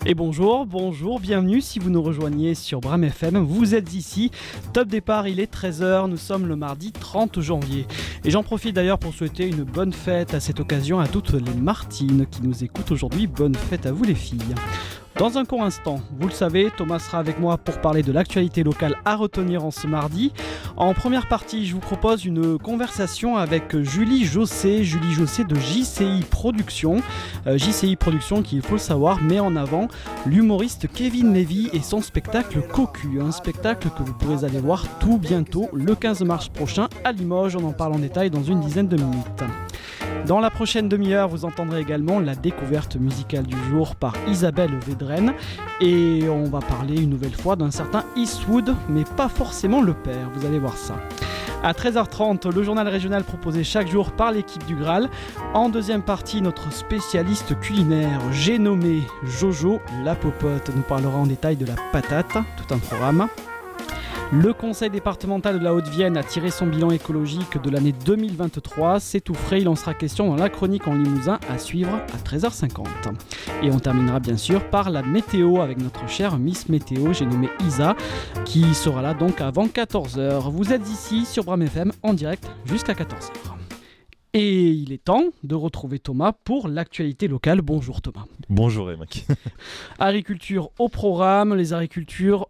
Et bonjour, bienvenue si vous nous rejoignez sur Bram FM, vous êtes ici, top départ, il est 13h, nous sommes le mardi 30 janvier. Et j'en profite d'ailleurs pour souhaiter une bonne fête à cette occasion à toutes les Martines qui nous écoutent aujourd'hui, bonne fête à vous les filles. Dans un court instant, vous le savez, Thomas sera avec moi pour parler de l'actualité locale à retenir en ce mardi. En première partie, je vous propose une conversation avec Julie Jossé de JCI Productions. JCI Productions qui, il faut le savoir, met en avant l'humoriste Kevin Lévy et son spectacle Cocu. Un spectacle que vous pourrez aller voir tout bientôt, le 15 mars prochain à Limoges. On en parle en détail dans une dizaine de minutes. Dans la prochaine demi-heure, vous entendrez également la découverte musicale du jour par Isabelle Védrenne. Et on va parler une nouvelle fois d'un certain Eastwood, mais pas forcément le père, vous allez voir ça. À 13h30, le journal régional proposé chaque jour par l'équipe du Graal. En deuxième partie, notre spécialiste culinaire, j'ai nommé Jojo la Popote, nous parlera en détail de la patate, tout un programme. Le conseil départemental de la Haute-Vienne a tiré son bilan écologique de l'année 2023. C'est tout frais, il en sera question dans la chronique en Limousin à suivre à 13h50. Et on terminera bien sûr par la météo avec notre chère Miss Météo, j'ai nommé Isa, qui sera là donc avant 14h. Vous êtes ici sur Bram FM en direct jusqu'à 14h. Et il est temps de retrouver Thomas pour l'actualité locale. Bonjour Thomas. Bonjour Émac. Agriculture au programme, les agriculteurs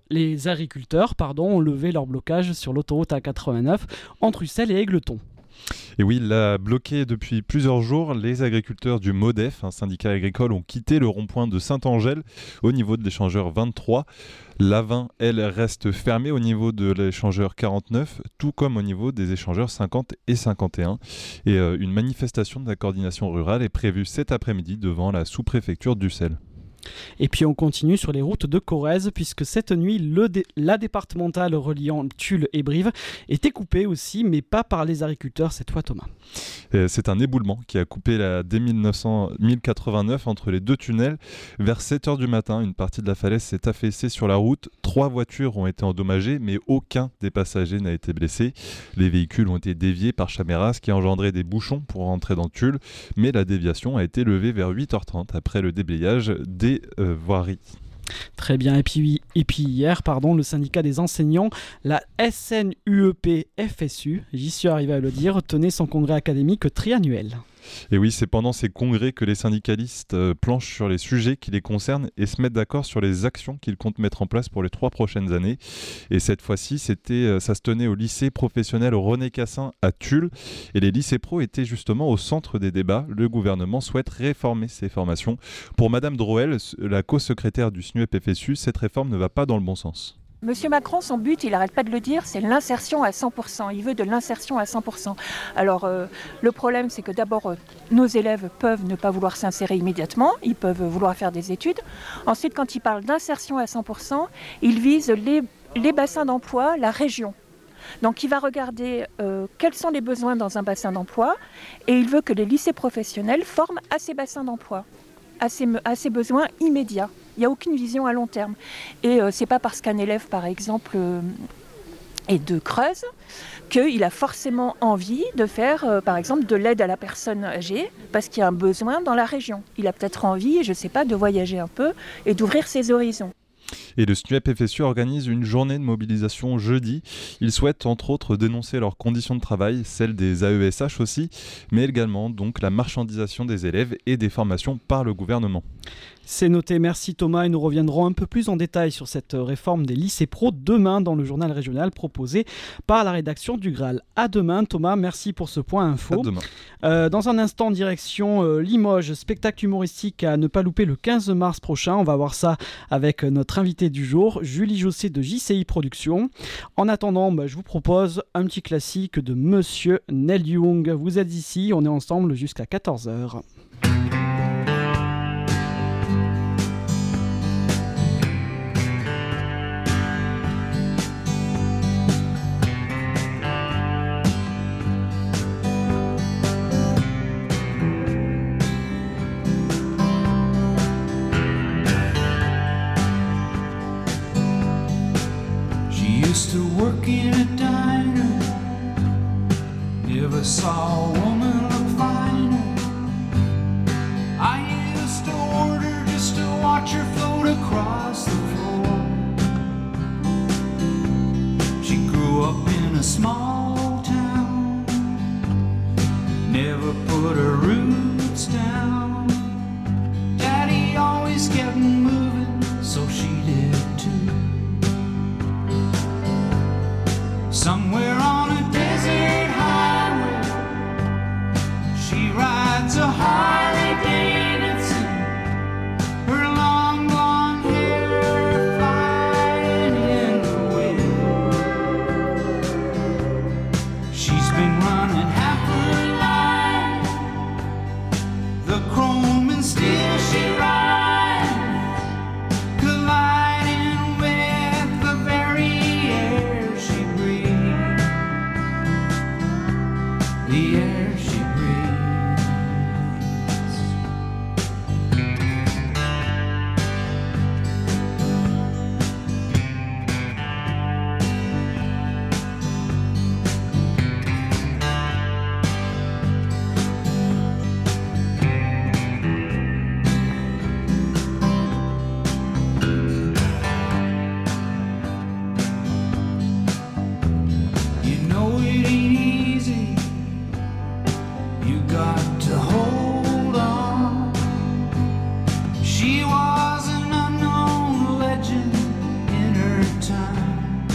ont levé leur blocage sur l'autoroute A89 entre Ussel et Égletons. Et oui, là, bloqué depuis plusieurs jours, les agriculteurs du MODEF, un syndicat agricole, ont quitté le rond-point de Saint-Angèle au niveau de l'échangeur 23. L'A20, elle, reste fermée au niveau de l'échangeur 49, tout comme au niveau des échangeurs 50 et 51. Et une manifestation de la coordination rurale est prévue cet après-midi devant la sous-préfecture d'Ussel. Et puis on continue sur les routes de Corrèze puisque cette nuit, la départementale reliant Tulle et Brive était coupée aussi, mais pas par les agriculteurs cette fois Thomas. C'est un éboulement qui a coupé dès 1089 entre les deux tunnels. Vers 7h du matin, une partie de la falaise s'est affaissée sur la route. 3 voitures ont été endommagées, mais aucun des passagers n'a été blessé. Les véhicules ont été déviés par Chaméras qui a engendré des bouchons pour rentrer dans Tulle, mais la déviation a été levée vers 8h30 après le déblayage des voiries. Très bien, et puis hier, le syndicat des enseignants, la SNUEP-FSU, j'y suis arrivé à le dire, tenait son congrès académique triannuel. Et oui, c'est pendant ces congrès que les syndicalistes planchent sur les sujets qui les concernent et se mettent d'accord sur les actions qu'ils comptent mettre en place pour les 3 prochaines années. Et cette fois-ci, ça se tenait au lycée professionnel René Cassin à Tulle. Et les lycées pro étaient justement au centre des débats. Le gouvernement souhaite réformer ces formations. Pour Madame Droel, la co-secrétaire du SNUEP-FSU, cette réforme ne va pas dans le bon sens. Monsieur Macron, son but, il n'arrête pas de le dire, c'est l'insertion à 100%. Il veut de l'insertion à 100%. Alors, le problème, c'est que d'abord, nos élèves peuvent ne pas vouloir s'insérer immédiatement. Ils peuvent vouloir faire des études. Ensuite, quand il parle d'insertion à 100%, il vise les bassins d'emploi, la région. Donc, il va regarder quels sont les besoins dans un bassin d'emploi et il veut que les lycées professionnels forment à ces bassins d'emploi, à ces besoins immédiats. Il n'y a aucune vision à long terme. Et c'est pas parce qu'un élève, par exemple, est de Creuse, qu'il a forcément envie de faire, par exemple, de l'aide à la personne âgée, parce qu'il y a un besoin dans la région. Il a peut-être envie, je sais pas, de voyager un peu et d'ouvrir ses horizons. Et le SNUEP-FSU organise une journée de mobilisation jeudi. Ils souhaitent entre autres dénoncer leurs conditions de travail, celles des AESH aussi, mais également donc la marchandisation des élèves et des formations par le gouvernement. C'est noté, merci Thomas, et nous reviendrons un peu plus en détail sur cette réforme des lycées pro demain dans le journal régional proposé par la rédaction du Graal. À demain Thomas, merci pour ce point info. À demain. Dans un instant, direction Limoges, spectacle humoristique à ne pas louper le 15 mars prochain. On va voir ça avec notre invité du jour, Julie Jossé de JCI Productions. En attendant, je vous propose un petit classique de Monsieur Neil Young. Vous êtes ici, on est ensemble jusqu'à 14h. Used to work in a diner, never saw a woman look finer. I used to order just to watch her float across the floor. She grew up in a small town, never put her roots down. Daddy always kept moving, so she did too. Somewhere on a desert highway, she rides a Harley Davidson, her long blonde hair flying in the wind. She's been running half her life, the chrome and steel she rides, colliding with the very air she breathes, the air she breathes. You know it ain't easy, you got to hold on. She was an unknown legend in her time.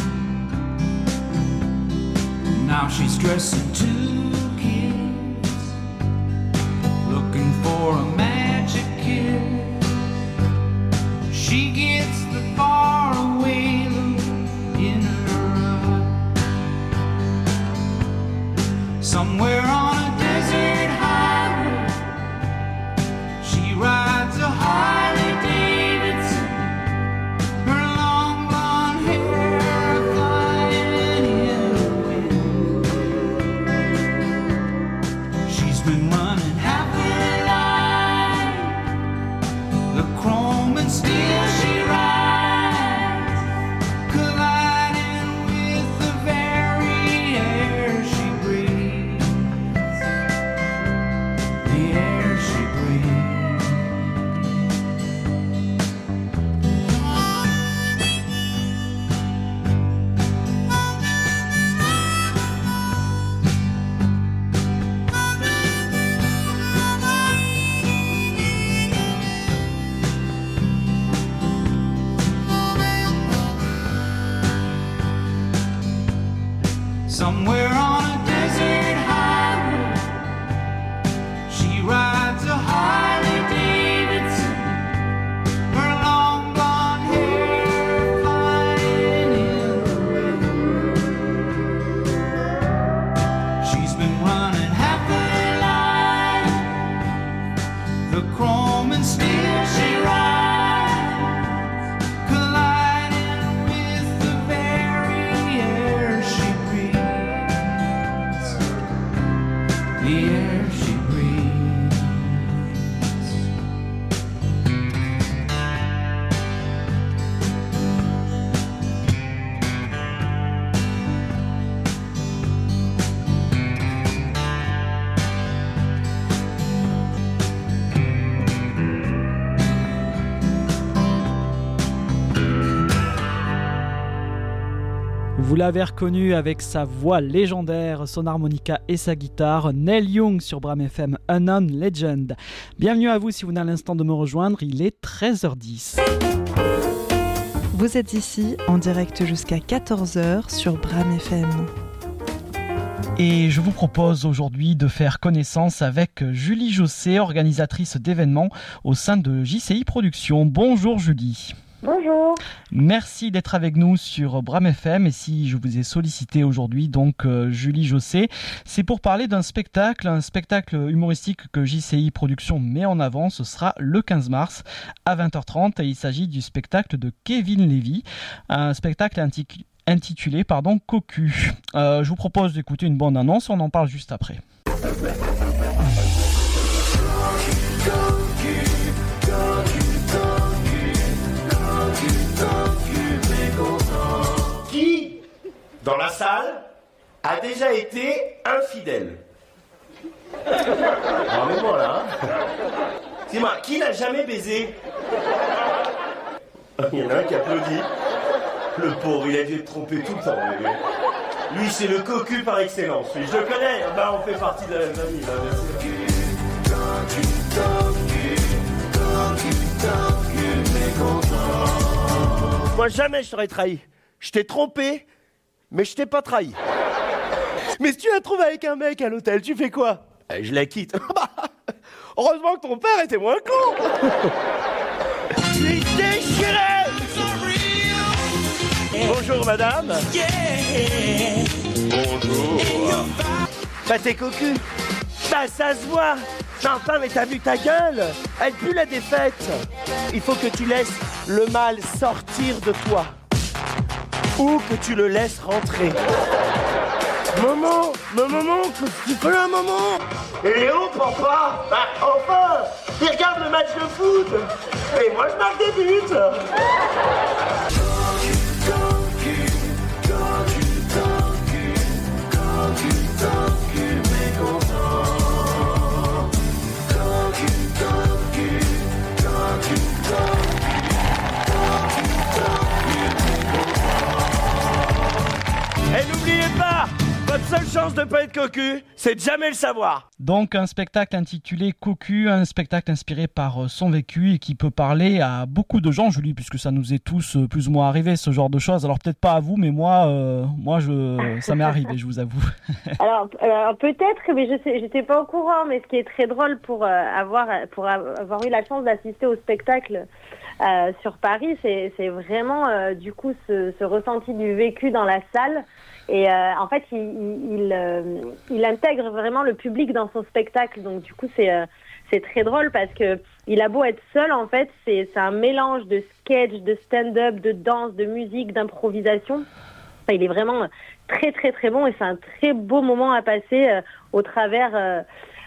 Now she's dressing two kids, looking for a magic kiss. She gets the faraway look in her eye. Somewhere on a desert highway, she rides a Harley Davidson, her long blonde hair flying in the wind. She's been running half her life, the chrome and steel she rides, colliding with the very air she breathes, the air she breathes. Somewhere on a desert highway, she rides a Harley Davidson, her long blonde hair flying in the wind. She's been running half her life, the chrome and steel she rides, colliding with the very air she breathes, the air she breathes. Vous l'avez reconnu avec sa voix légendaire, son harmonica et sa guitare, Neil Young sur Bram FM, Unknown Legend. Bienvenue à vous si vous venez à l'instant de me rejoindre, il est 13h10. Vous êtes ici en direct jusqu'à 14h sur Bram FM. Et je vous propose aujourd'hui de faire connaissance avec Julie Josset, organisatrice d'événements au sein de JCI Productions. Bonjour Julie. Bonjour. Merci d'être avec nous sur Bram FM. Et si je vous ai sollicité aujourd'hui, donc Julie Josset, c'est pour parler d'un spectacle humoristique que JCI Productions met en avant. Ce sera le 15 mars à 20h30 et il s'agit du spectacle de Kevin Levy, un spectacle intitulé Cocu. Je vous propose d'écouter une bande-annonce, on en parle juste après. Qui, dans la salle, a déjà été infidèle? Vraiment là, hein. Dis-moi, qui n'a jamais baisé? Il y en a un qui applaudit. Le pauvre, il a dû être trompé tout le temps. Lui, c'est le cocu par excellence. Lui, je le connais. Bah, on fait partie de la même famille. Là, bien sûr. Moi, jamais je t'aurais trahi. Je t'ai trompé, mais je t'ai pas trahi. Mais si tu la trouves avec un mec à l'hôtel, tu fais quoi? Je la quitte. Heureusement que ton père était moins con. Je suis déchiré. Bonjour madame. Bonjour. Bah t'es cocu. Bah ça se voit. Mais enfin, mais t'as vu ta gueule? Elle pue la défaite. Il faut que tu laisses le mal sortir de toi. Ou que tu le laisses rentrer. Maman, tu fais un moment. Et oh papa, bah enfin, il regarde le match de foot. Et moi je marque des buts. Et n'oubliez pas, votre seule chance de pas être cocu, c'est de jamais le savoir. Donc un spectacle intitulé Cocu, un spectacle inspiré par son vécu et qui peut parler à beaucoup de gens, Julie, puisque ça nous est tous plus ou moins arrivé ce genre de choses. Alors peut-être pas à vous, mais moi ça m'est arrivé, je vous avoue. Alors peut-être, mais j'étais pas au courant. Mais ce qui est très drôle pour avoir eu la chance d'assister au spectacle sur Paris, c'est vraiment du coup ce ressenti du vécu dans la salle. Et en fait, il intègre vraiment le public dans son spectacle. Donc du coup, c'est très drôle parce que il a beau être seul, en fait, c'est un mélange de sketch, de stand-up, de danse, de musique, d'improvisation. Enfin, il est vraiment très très très bon et c'est un très beau moment à passer au travers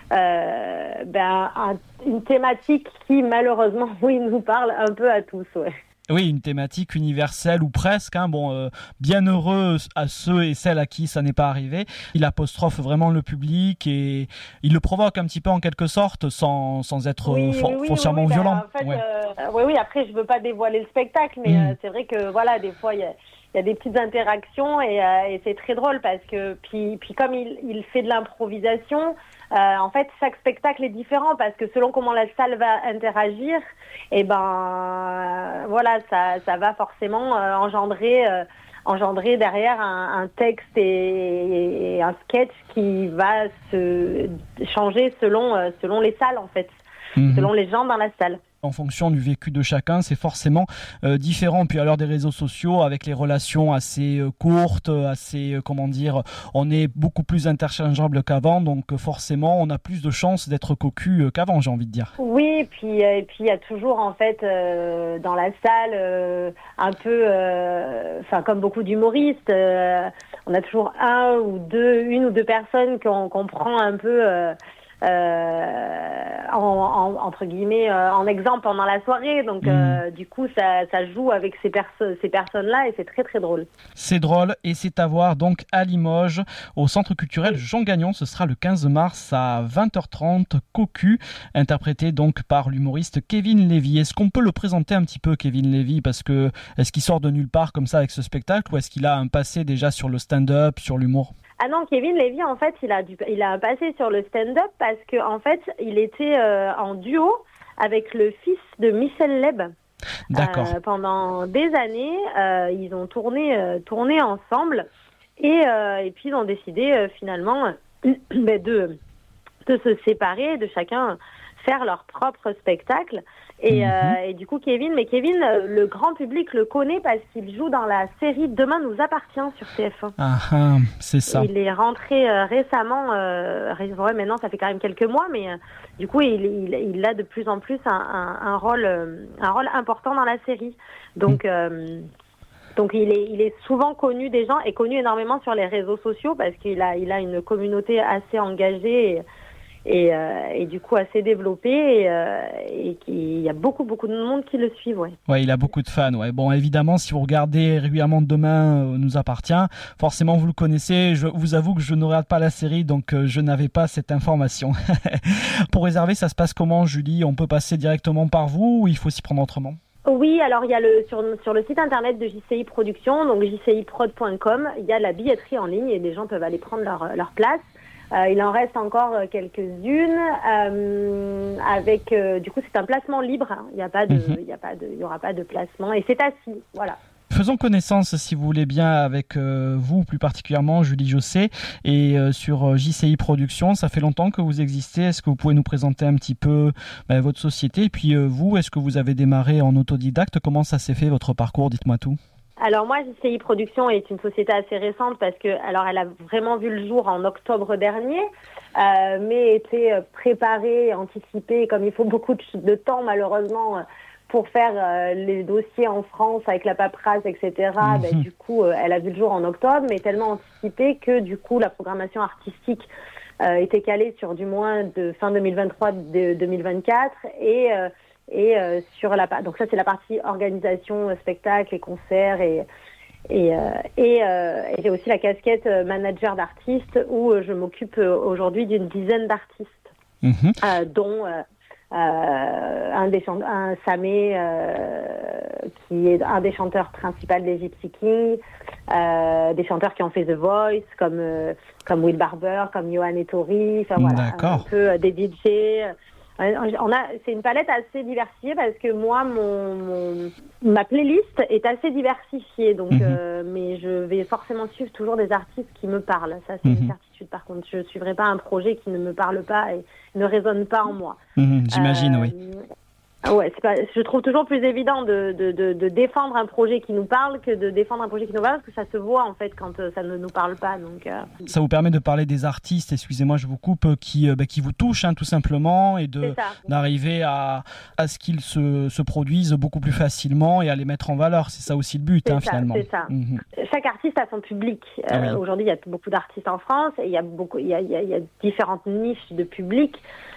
une thématique qui malheureusement, oui, nous parle un peu à tous. Ouais. Oui, une thématique universelle ou presque. Bien heureux à ceux et celles à qui ça n'est pas arrivé. Il apostrophe vraiment le public et il le provoque un petit peu en quelque sorte sans être foncièrement violent. En fait, après, je veux pas dévoiler le spectacle, mais c'est vrai que voilà, des fois, il y a des petites interactions et c'est très drôle parce que puis comme il fait de l'improvisation, en fait chaque spectacle est différent parce que selon comment la salle va interagir, et voilà, ça va forcément engendrer derrière un texte et un sketch qui va se changer selon les salles en fait, selon les gens dans la salle. En fonction du vécu de chacun, c'est forcément différent. Puis à l'heure des réseaux sociaux, avec les relations assez courtes, on est beaucoup plus interchangeable qu'avant, donc forcément, on a plus de chances d'être cocu qu'avant, j'ai envie de dire. Oui, et puis il y a toujours en fait dans la salle un peu, comme beaucoup d'humoristes, on a toujours une ou deux personnes qu'on prend un peu. Entre guillemets en exemple pendant la soirée, donc du coup ça joue avec ces personnes-là et c'est très très drôle. C'est drôle et c'est à voir donc à Limoges au Centre culturel Jean Gagnon. Ce sera le 15 mars à 20h30, Cocu, interprété donc par l'humoriste Kevin Lévy. Est-ce qu'on peut le présenter un petit peu, Kevin Lévy, parce que est-ce qu'il sort de nulle part comme ça avec ce spectacle ou est-ce qu'il a un passé déjà sur le stand-up, sur l'humour? Ah non, Kevin Lévy, en fait, il a un passé sur le stand-up parce que en fait, il était en duo avec le fils de Michel Leb. D'accord. Pendant des années, ils ont tourné ensemble et puis ils ont décidé finalement de se séparer, de chacun faire leur propre spectacle. Et du coup, Kevin, le grand public le connaît parce qu'il joue dans la série Demain nous appartient sur TF1. Ah, c'est ça. Il est rentré récemment, maintenant ça fait quand même quelques mois, mais du coup, il a de plus en plus un rôle important dans la série. Donc il est souvent connu des gens et connu énormément sur les réseaux sociaux parce qu'il a une communauté assez engagée et du coup assez développé et il y a beaucoup de monde qui le suit. Ouais, il a beaucoup de fans. Ouais. Bon, évidemment, si vous regardez régulièrement Demain nous appartient, forcément vous le connaissez. Je vous avoue que je ne regarde pas la série, donc je n'avais pas cette information. Pour réserver, ça se passe comment, Julie? On peut passer directement par vous ou il faut s'y prendre autrement? Oui, alors il y a sur le site internet de JCI Productions, donc jciprod.com, il y a la billetterie en ligne et les gens peuvent aller prendre leur place. Il en reste encore quelques-unes avec du coup c'est un placement libre, hein. Il y aura pas de placement et c'est assis, voilà. Faisons connaissance, si vous voulez bien, avec vous, plus particulièrement Julie Josset, et sur JCI Productions. Ça fait longtemps que vous existez. Est-ce que vous pouvez nous présenter un petit peu votre société? Et puis vous, est-ce que vous avez démarré en autodidacte? Comment ça s'est fait, votre parcours? Dites-moi tout. Alors moi, JCI Productions est une société assez récente parce que, alors elle a vraiment vu le jour en octobre dernier, mais était préparée, anticipée, comme il faut beaucoup de temps malheureusement pour faire les dossiers en France avec la paperasse, etc. Du coup, elle a vu le jour en octobre, mais tellement anticipée que du coup, la programmation artistique était calée sur du moins de fin 2023 de 2024 et sur donc ça c'est la partie organisation, spectacle et concerts et j'ai aussi la casquette manager d'artistes où je m'occupe aujourd'hui d'une dizaine d'artistes, dont un Samé qui est un des chanteurs principaux des Gypsy Kings, des chanteurs qui ont fait The Voice comme Will Barber, comme Johan Ettori, enfin voilà, un peu des DJ. C'est une palette assez diversifiée parce que moi, ma playlist est assez diversifiée, donc mais je vais forcément suivre toujours des artistes qui me parlent. Ça, c'est une certitude. Par contre, je ne suivrai pas un projet qui ne me parle pas et ne résonne pas en moi. J'imagine, oui. Ouais, je trouve toujours plus évident de défendre un projet qui nous parle que de défendre un projet qui nous parle, parce que ça se voit en fait quand ça ne nous parle pas. Donc, ça vous permet de parler des artistes, excusez-moi je vous coupe, qui vous touchent tout simplement, et d'arriver à ce qu'ils se produisent beaucoup plus facilement et à les mettre en valeur. C'est ça aussi le but, finalement. C'est ça. Chaque artiste a son public. Aujourd'hui, il y a beaucoup d'artistes en France et il y a différentes niches de public.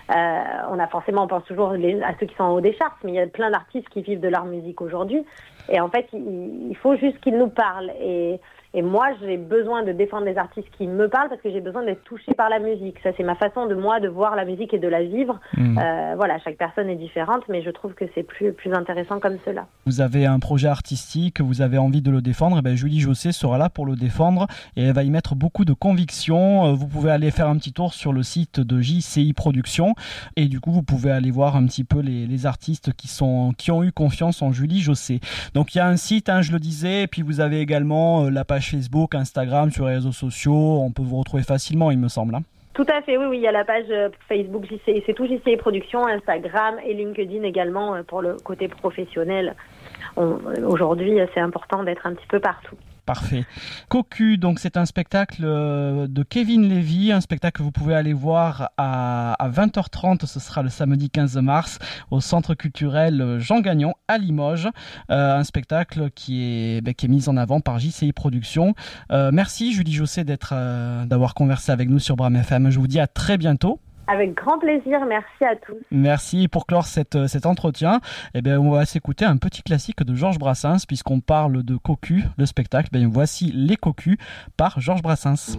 On pense toujours à ceux qui sont en haut des charts, mais il y a plein d'artistes qui vivent de leur musique aujourd'hui. Et en fait, il faut juste qu'ils nous parlent. Et moi, j'ai besoin de défendre les artistes qui me parlent parce que j'ai besoin d'être touchée par la musique. Ça, c'est ma façon de voir la musique et de la vivre. Voilà, chaque personne est différente, mais je trouve que c'est plus intéressant comme cela. Vous avez un projet artistique, vous avez envie de le défendre, et Julie Josset sera là pour le défendre et elle va y mettre beaucoup de conviction. Vous pouvez aller faire un petit tour sur le site de JCI Productions et du coup, vous pouvez aller voir un petit peu les artistes qui ont eu confiance en Julie Josset. Donc, il y a un site, je le disais, et puis vous avez également la page Facebook, Instagram, sur les réseaux sociaux. On peut vous retrouver facilement, il me semble. Tout à fait, oui, il y a la page Facebook JCI, c'est tout JCI Productions, Instagram et LinkedIn également pour le côté professionnel. Aujourd'hui, c'est important d'être un petit peu partout. Parfait. Cocu, donc c'est un spectacle de Kevin Lévy, un spectacle que vous pouvez aller voir à 20h30, ce sera le samedi 15 mars au Centre culturel Jean Gagnon à Limoges, un spectacle qui est mis en avant par JCI Productions. Merci Julie Josset d'avoir conversé avec nous sur Bram FM. Je vous dis à très bientôt. Avec grand plaisir, merci à tous. Merci. Pour clore cet entretien, on va s'écouter un petit classique de Georges Brassens, puisqu'on parle de Cocu, le spectacle. Voici Les Cocus par Georges Brassens.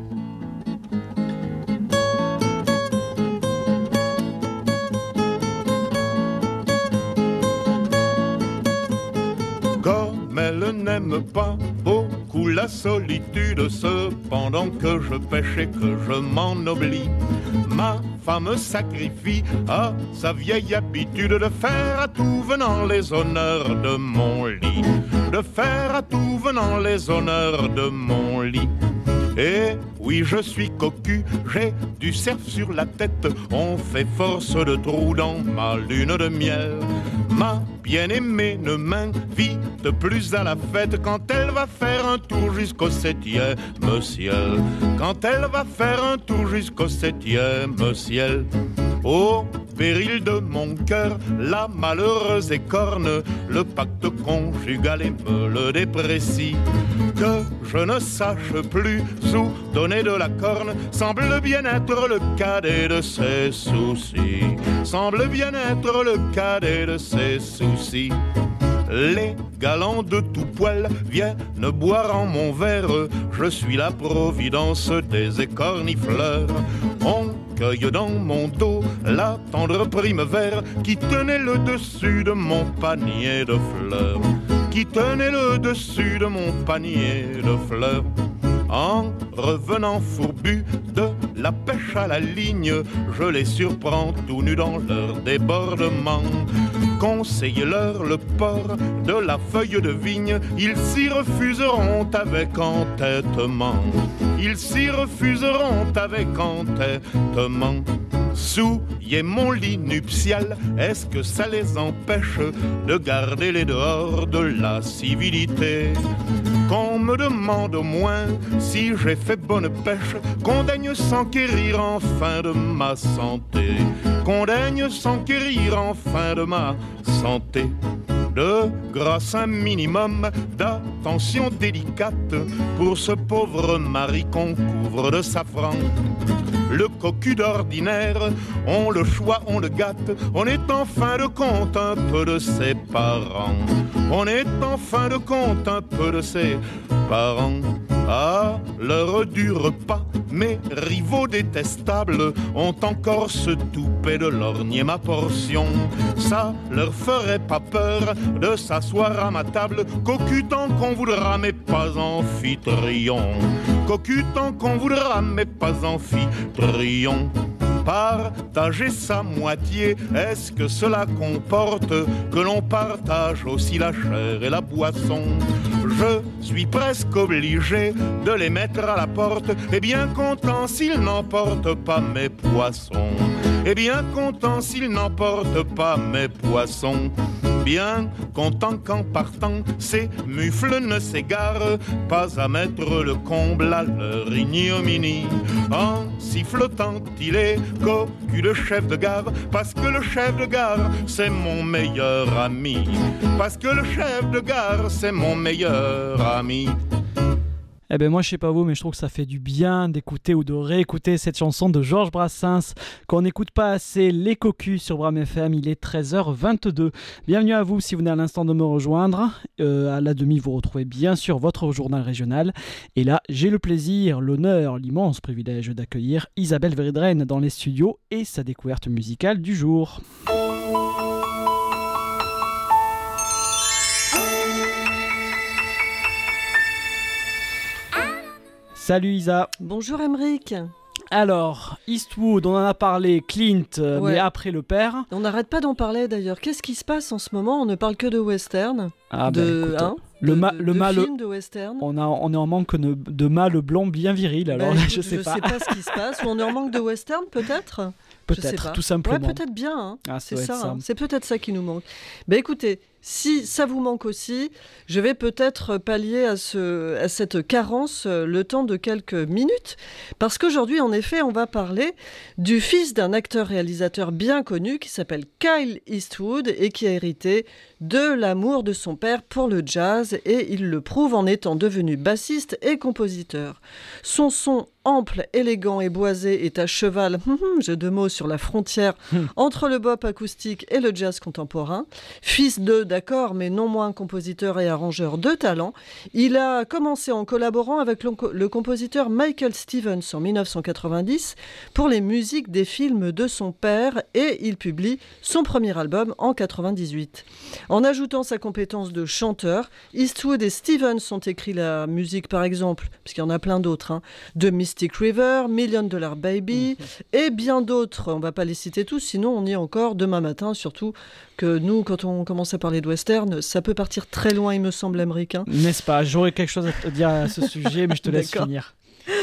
Comme elle n'aime pas beaucoup la solitude, cependant que je pêche et que je m'en oublie, ma femme sacrifie à sa vieille habitude de faire à tout venant les honneurs de mon lit, de faire à tout venant les honneurs de mon lit. Et oui, je suis cocu, j'ai du cerf sur la tête, on fait force de trous dans ma lune de miel. Ma bien-aimée ne m'invite plus à la fête quand elle va faire un tour jusqu'au 7e ciel. Quand elle va faire un tour jusqu'au 7e ciel. Au péril de mon cœur, la malheureuse écorne le pacte conjugal et me le déprécie. Que je ne sache plus où donner de la corne semble bien être le cadet de ses soucis. Semble bien être le cadet de ses soucis. Les galants de tout poil viennent boire en mon verre. Je suis la providence des écornifleurs. On cueille dans mon dos la tendre primevère qui tenait le dessus de mon panier de fleurs. Qui tenait le dessus de mon panier de fleurs. En revenant fourbu de la pêche à la ligne, je les surprends tout nus dans leur débordement. Conseillez-leur le port de la feuille de vigne, ils s'y refuseront avec entêtement. Ils s'y refuseront avec entêtement. Souiller mon lit nuptial, est-ce que ça les empêche de garder les dehors de la civilité? Qu'on me demande au moins si j'ai fait bonne pêche, qu'on daigne s'enquérir enfin de ma santé, qu'on daigne s'enquérir enfin de ma santé. De grâce un minimum d'attention délicate pour ce pauvre mari qu'on couvre de safran. Le cocu d'ordinaire, on le choix, on le gâte, on est en fin de compte un peu de ses parents. On est en fin de compte un peu de ses parents. À l'heure du repas, mes rivaux détestables ont encore ce toupet de lorgner ma portion. Ça leur ferait pas peur de s'asseoir à ma table, cocu tant qu'on voudra mais pas amphitryon. Cocu tant qu'on voudra mais pas amphitryon. Partager sa moitié, est-ce que cela comporte que l'on partage aussi la chair et la boisson? Je suis presque obligé de les mettre à la porte, et bien content s'ils n'emportent pas mes poissons. Et bien content s'ils n'emportent pas mes poissons. Bien content qu'en partant, ces mufles ne s'égarent pas à mettre le comble à leur ignominie. En sifflotant, il est cocu le chef de gare, parce que le chef de gare, c'est mon meilleur ami. Parce que le chef de gare, c'est mon meilleur ami. Eh ben moi je sais pas vous, mais je trouve que ça fait du bien d'écouter ou de réécouter cette chanson de Georges Brassens qu'on n'écoute pas assez. Les Cocus sur Bram FM, il est 13h22. Bienvenue à vous si vous venez à l'instant de me rejoindre. À la demi, vous retrouvez bien sûr votre journal régional. Et là, j'ai le plaisir, l'honneur, l'immense privilège d'accueillir Isabelle Véridrenne dans les studios et sa découverte musicale du jour. Salut Isa. Bonjour Emeric. Alors, Eastwood, on en a parlé, Clint, mais après le père. On n'arrête pas d'en parler d'ailleurs. Qu'est-ce qui se passe en ce moment? On ne parle que de western. Ah de, ben, écoute, le mâle, film de western. On est en manque de mâle blanc bien viril, alors là, je sais pas. Je sais pas ce qui se passe. Ou on est en manque de western peut-être? Peut-être, tout simplement. Ouais, peut-être bien. Hein. Ah, c'est ça. Hein. C'est peut-être ça qui nous manque. Ben écoutez, si ça vous manque aussi, je vais peut-être pallier à cette carence le temps de quelques minutes. Parce qu'aujourd'hui, en effet, on va parler du fils d'un acteur-réalisateur bien connu qui s'appelle Kyle Eastwood et qui a hérité de l'amour de son père pour le jazz, et il le prouve en étant devenu bassiste et compositeur. Son son ample, élégant et boisé est à cheval, jeu de mots, sur la frontière entre le bop acoustique et le jazz contemporain. Fils de, d'accord, mais non moins compositeur et arrangeur de talent, il a commencé en collaborant avec le compositeur Michael Stevens en 1990 pour les musiques des films de son père, et il publie son premier album en 1998. En ajoutant sa compétence de chanteur, Eastwood et Stevens ont écrit la musique, par exemple, parce qu'il y en a plein d'autres, de Mystic River, $1 Million Baby, et bien d'autres. On ne va pas les citer tous, sinon on y est encore demain matin, surtout que nous, quand on commence à parler de western, ça peut partir très loin, il me semble, américain. N'est-ce pas? J'aurais quelque chose à te dire à ce sujet, mais je te laisse finir.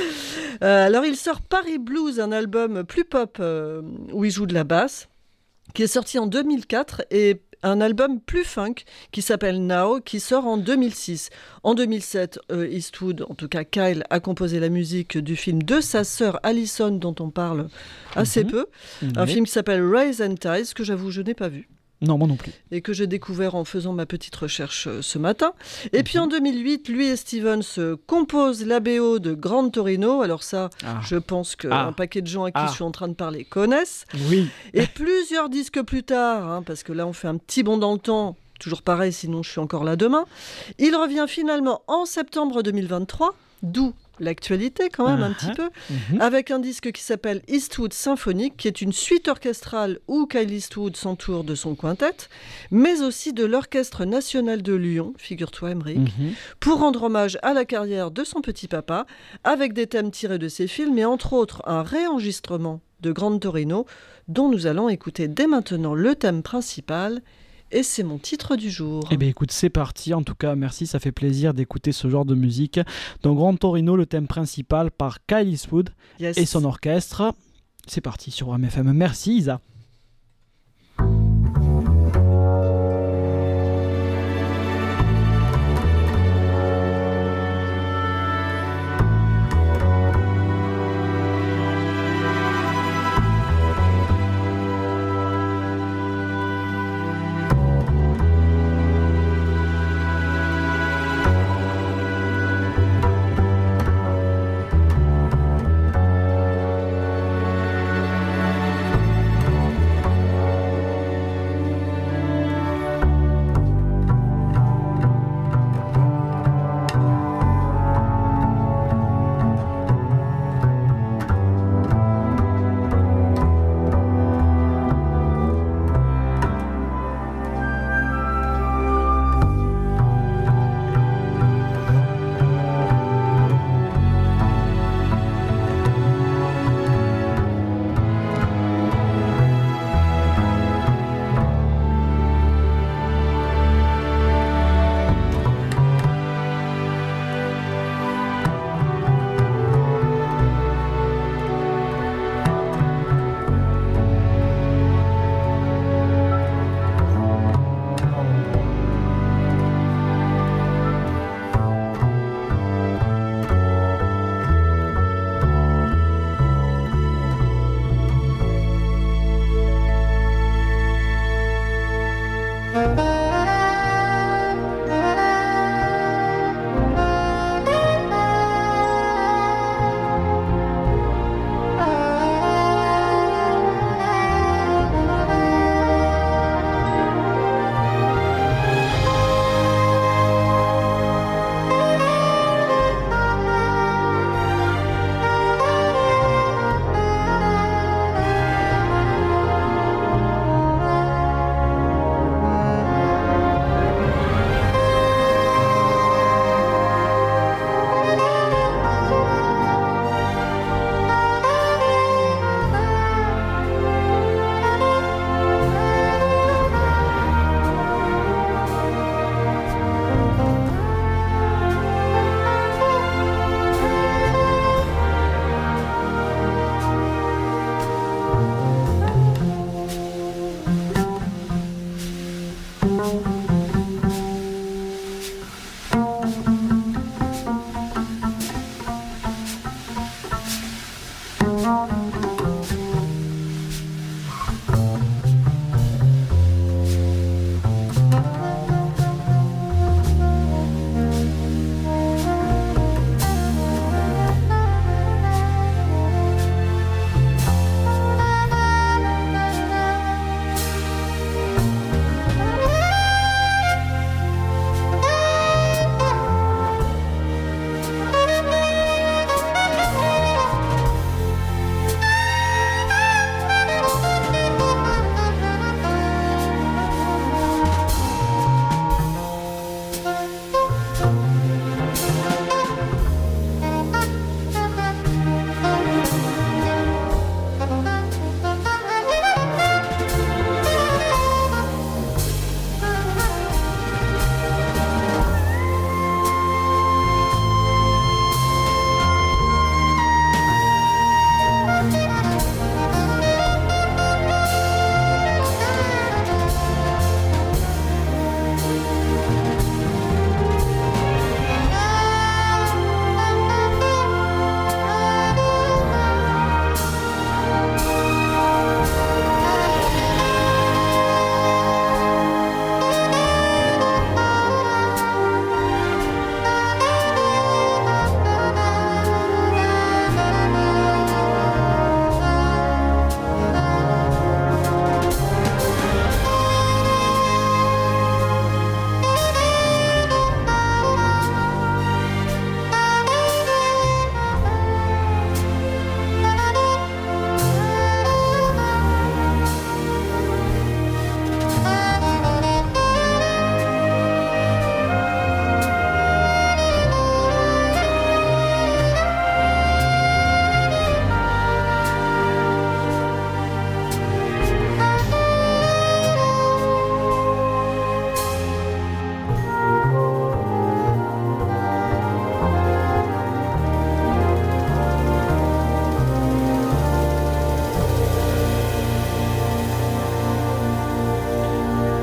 Alors il sort Paris Blues, un album plus pop où il joue de la basse, qui est sorti en 2004, et un album plus funk qui s'appelle Now, qui sort en 2006. En 2007, Eastwood, en tout cas Kyle, a composé la musique du film de sa sœur Alison, dont on parle assez peu. Un film qui s'appelle Rise and Ties, que j'avoue, je n'ai pas vu. Non, moi non plus. Et que j'ai découvert en faisant ma petite recherche ce matin. Et puis en 2008, lui et Stevens composent la BO de Grand Torino. Alors ça, je pense qu'un paquet de gens à qui je suis en train de parler connaissent. Oui. Et plusieurs disques plus tard, parce que là on fait un petit bond dans le temps, toujours pareil, sinon je suis encore là demain. Il revient finalement en septembre 2023, d'où l'actualité quand même un petit peu, avec un disque qui s'appelle Eastwood Symphonique, qui est une suite orchestrale où Kyle Eastwood s'entoure de son quintet, mais aussi de l'Orchestre National de Lyon, figure-toi Aymeric, pour rendre hommage à la carrière de son petit papa, avec des thèmes tirés de ses films, et entre autres un réenregistrement de Grand Torino, dont nous allons écouter dès maintenant le thème principal. Et c'est mon titre du jour. Eh bien écoute, c'est parti. En tout cas, merci, ça fait plaisir d'écouter ce genre de musique. Donc Grand Torino, le thème principal par Kyle Eastwood et son orchestre. C'est parti sur Bram FM. Merci Isa.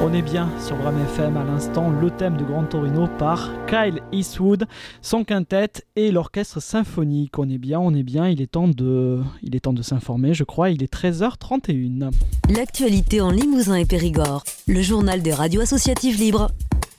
On est bien sur Bram FM à l'instant, le thème de Gran Torino par Kyle Eastwood, son quintet et l'orchestre symphonique. On est bien, il est temps de s'informer, je crois, il est 13h31. L'actualité en Limousin et Périgord, le journal des radios associatives libres.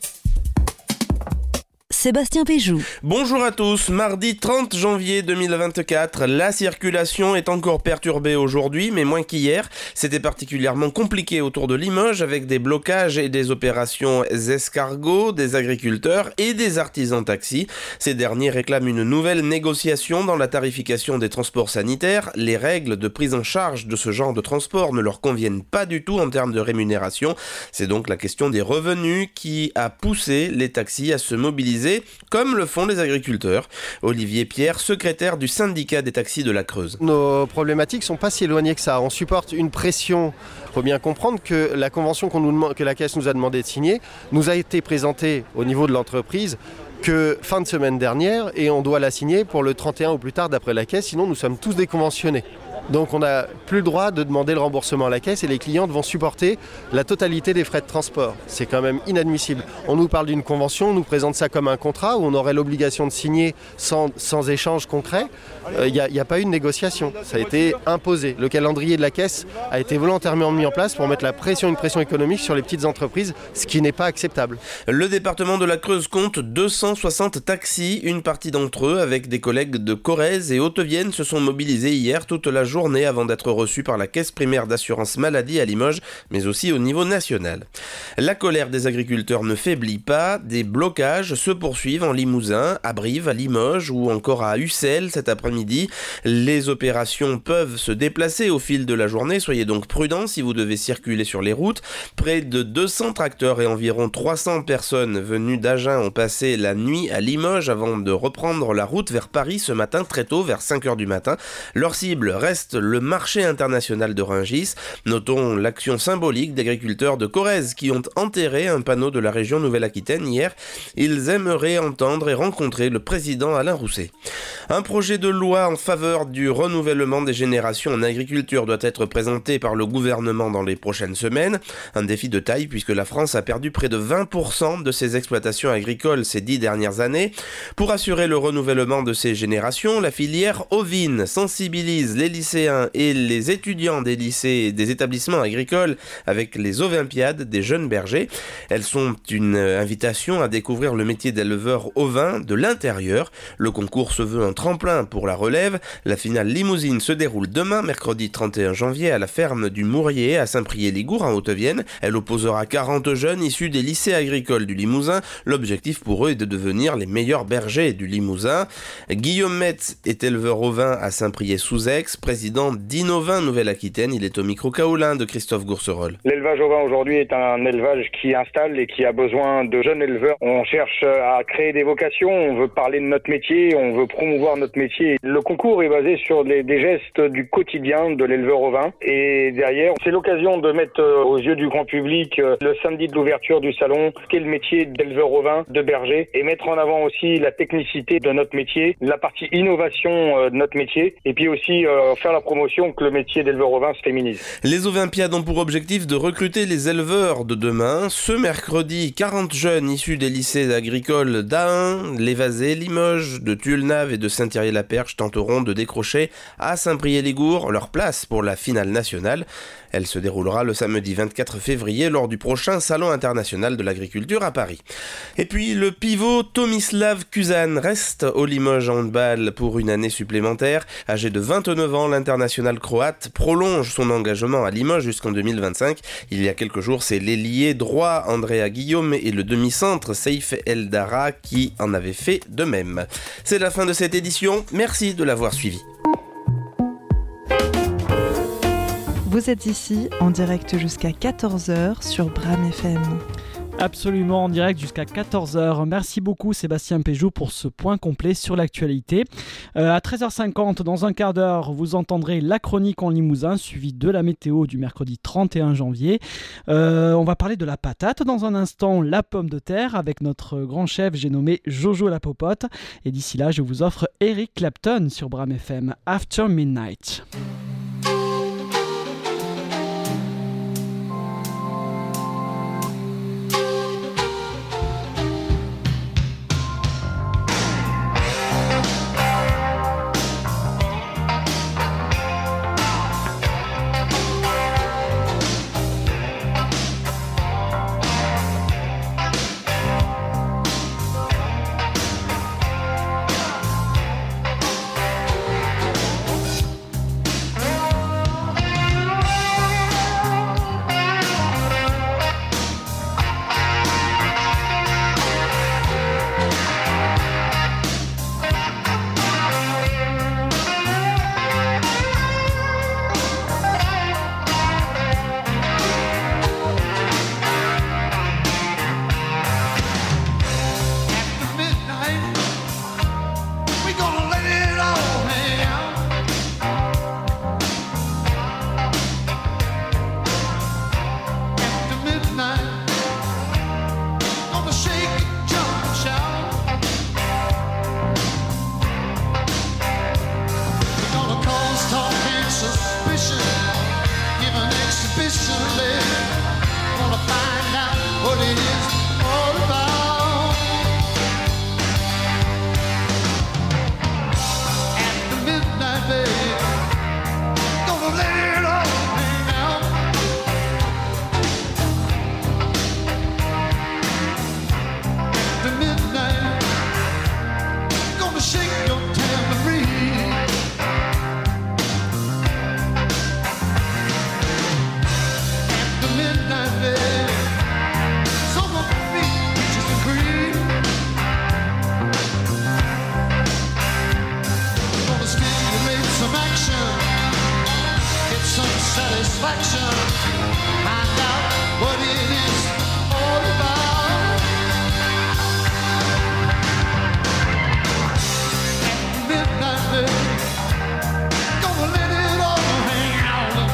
Sébastien Péjou. Bonjour à tous, mardi 30 janvier 2024, la circulation est encore perturbée aujourd'hui, mais moins qu'hier. C'était particulièrement compliqué autour de Limoges avec des blocages et des opérations escargots, des agriculteurs et des artisans taxis. Ces derniers réclament une nouvelle négociation dans la tarification des transports sanitaires. Les règles de prise en charge de ce genre de transport ne leur conviennent pas du tout en termes de rémunération. C'est donc la question des revenus qui a poussé les taxis à se mobiliser comme le font les agriculteurs. Olivier Pierre, secrétaire du syndicat des taxis de la Creuse. Nos problématiques ne sont pas si éloignées que ça. On supporte une pression. Il faut bien comprendre que la convention que la Caisse nous a demandé de signer nous a été présentée au niveau de l'entreprise que fin de semaine dernière et on doit la signer pour le 31 au plus tard d'après la Caisse, sinon nous sommes tous déconventionnés. Donc on n'a plus le droit de demander le remboursement à la Caisse et les clients vont supporter la totalité des frais de transport. C'est quand même inadmissible. On nous parle d'une convention, on nous présente ça comme un contrat où on aurait l'obligation de signer sans échange concret. Il n'y a pas eu de négociation, ça a été imposé. Le calendrier de la Caisse a été volontairement mis en place pour mettre une pression économique sur les petites entreprises, ce qui n'est pas acceptable. Le département de la Creuse compte 260 taxis. Une partie d'entre eux, avec des collègues de Corrèze et Haute-Vienne, se sont mobilisés hier toute la journée avant d'être reçus par la Caisse primaire d'assurance maladie à Limoges, mais aussi au niveau national. La colère des agriculteurs ne faiblit pas. Des blocages se poursuivent en Limousin, à Brive, à Limoges ou encore à Ussel cet après-midi. Les opérations peuvent se déplacer au fil de la journée. Soyez donc prudents si vous devez circuler sur les routes. Près de 200 tracteurs et environ 300 personnes venues d'Agen ont passé la nuit à Limoges avant de reprendre la route vers Paris ce matin très tôt, vers 5h du matin. Leur cible reste le marché international de Rungis. Notons l'action symbolique d'agriculteurs de Corrèze qui ont enterré un panneau de la région Nouvelle-Aquitaine hier. Ils aimeraient entendre et rencontrer le président Alain Rousset. Un projet de loi en faveur du renouvellement des générations en agriculture doit être présenté par le gouvernement dans les prochaines semaines. Un défi de taille puisque la France a perdu près de 20% de ses exploitations agricoles ces 10 dernières années. Pour assurer le renouvellement de ces générations, la filière ovine sensibilise les lycéens et les étudiants des lycées et des établissements agricoles avec les Ovimpiades des jeunes bergers. Elles sont une invitation à découvrir le métier d'éleveur ovin de l'intérieur. Le concours se veut un tremplin pour la relève. La finale limousine se déroule demain, mercredi 31 janvier, à la ferme du Mourier à Saint-Priest-Ligour en Haute-Vienne. Elle opposera 40 jeunes issus des lycées agricoles du Limousin. L'objectif pour eux est de devenir les meilleurs bergers du Limousin. Guillaume Metz est éleveur ovin à Saint-Priest-sous-Aix, président d'Innovin Nouvelle-Aquitaine. Il est au micro kaolin de Christophe Gourcerol. L'élevage ovin aujourd'hui est un élevage qui installe et qui a besoin de jeunes éleveurs. On cherche à créer des vocations, on veut parler de notre métier, on veut promouvoir notre métier. Le concours est basé sur des gestes du quotidien de l'éleveur ovin. Et derrière, c'est l'occasion de mettre aux yeux du grand public le samedi de l'ouverture du salon, ce qu'est le métier d'éleveur ovin, de berger, et mettre en avant aussi la technicité de notre métier, la partie innovation de notre métier, et puis aussi faire la promotion que le métier d'éleveur ovin se féminise. Les Ovimpiades ont pour objectif de recruter les éleveurs de demain. Ce mercredi, 40 jeunes issus des lycées agricoles d'Ain, Lévazé, Limoges, de Tulnave et de Saint-Thierry-la-Perche tenteront de décrocher à Saint-Priest-Ligour leur place pour la finale nationale. Elle se déroulera le samedi 24 février lors du prochain Salon international de l'agriculture à Paris. Et puis le pivot Tomislav Kuzan reste au Limoges Handball pour une année supplémentaire. Âgé de 29 ans, l'international croate prolonge son engagement à Limoges jusqu'en 2025. Il y a quelques jours, c'est l'ailier droit Andrea Guillaume et le demi-centre Seif Eldara qui en avaient fait de même. C'est la fin de cette édition. Merci de l'avoir suivi. Vous êtes ici en direct jusqu'à 14h sur Bram FM. Absolument, en direct jusqu'à 14h. Merci beaucoup Sébastien Péjou pour ce point complet sur l'actualité. À 13h50, dans un quart d'heure, vous entendrez la chronique en Limousin, suivie de la météo du mercredi 31 janvier. On va parler de la patate dans un instant, la pomme de terre, avec notre grand chef, j'ai nommé Jojo la Popote. Et d'ici là, je vous offre Eric Clapton sur Bram FM, After Midnight. satisfaction. Find out what it is all about. At midnight, baby, gonna let it all hang out.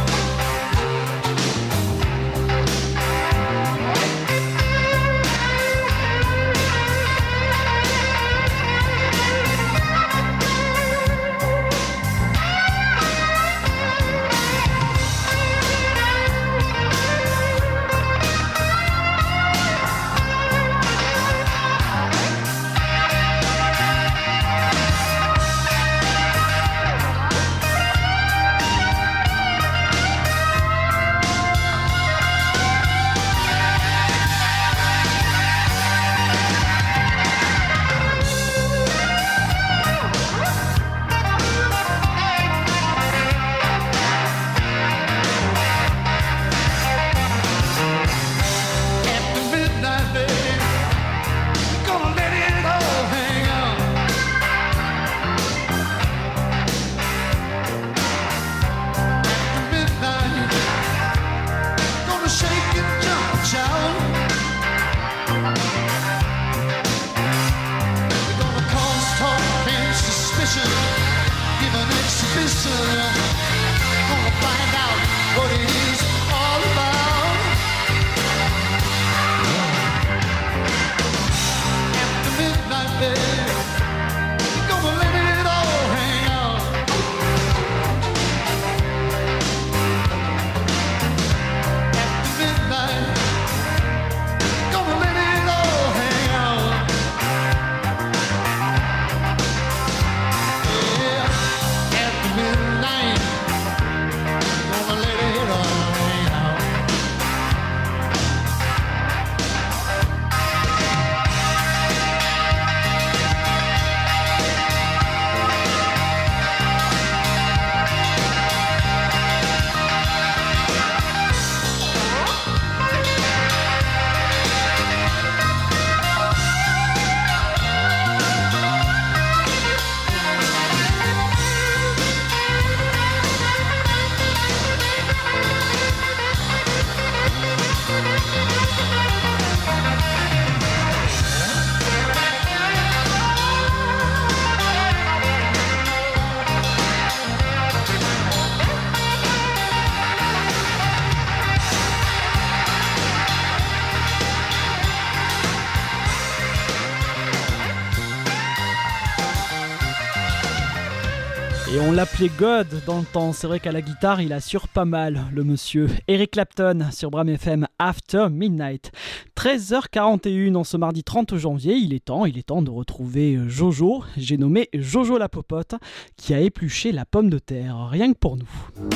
Et on l'appelait God dans le temps, c'est vrai qu'à la guitare il assure pas mal le monsieur. Eric Clapton sur Bram FM After Midnight. 13h41 en ce mardi 30 janvier, il est temps de retrouver Jojo. J'ai nommé Jojo la popote qui a épluché la pomme de terre, rien que pour nous.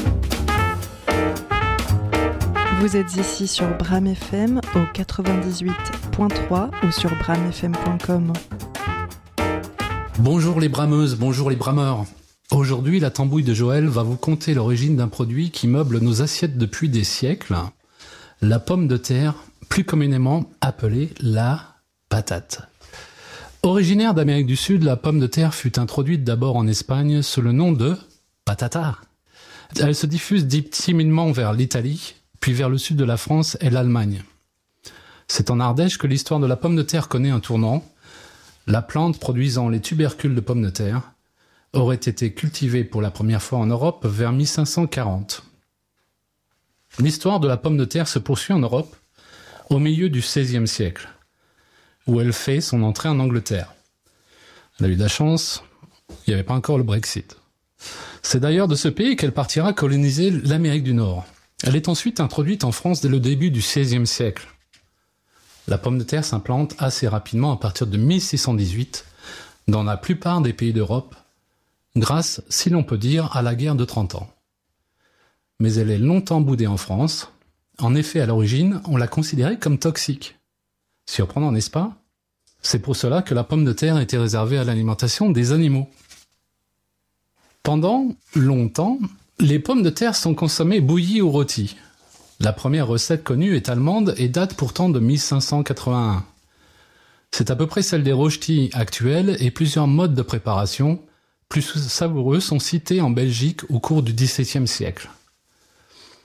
Vous êtes ici sur Bram FM au 98.3 ou sur bramfm.com. Bonjour les brameuses, bonjour les brameurs. Aujourd'hui, la tambouille de Joël va vous conter l'origine d'un produit qui meuble nos assiettes depuis des siècles, la pomme de terre, plus communément appelée la patate. Originaire d'Amérique du Sud, la pomme de terre fut introduite d'abord en Espagne sous le nom de patata. Elle se diffuse timidement vers l'Italie, puis vers le sud de la France et l'Allemagne. C'est en Ardèche que l'histoire de la pomme de terre connaît un tournant. La plante produisant les tubercules de pomme de terre aurait été cultivée pour la première fois en Europe vers 1540. L'histoire de la pomme de terre se poursuit en Europe au milieu du XVIe siècle, où elle fait son entrée en Angleterre. Elle a eu de la chance, il n'y avait pas encore le Brexit. C'est d'ailleurs de ce pays qu'elle partira coloniser l'Amérique du Nord. Elle est ensuite introduite en France dès le début du XVIe siècle. La pomme de terre s'implante assez rapidement à partir de 1618 dans la plupart des pays d'Europe, grâce, si l'on peut dire, à la guerre de 30 ans. Mais elle est longtemps boudée en France. En effet, à l'origine, on la considérait comme toxique. Surprenant, n'est-ce pas ? C'est pour cela que la pomme de terre était réservée à l'alimentation des animaux. Pendant longtemps, les pommes de terre sont consommées bouillies ou rôties. La première recette connue est allemande et date pourtant de 1581. C'est à peu près celle des rösti actuels et plusieurs modes de préparation plus savoureux sont cités en Belgique au cours du XVIIe siècle.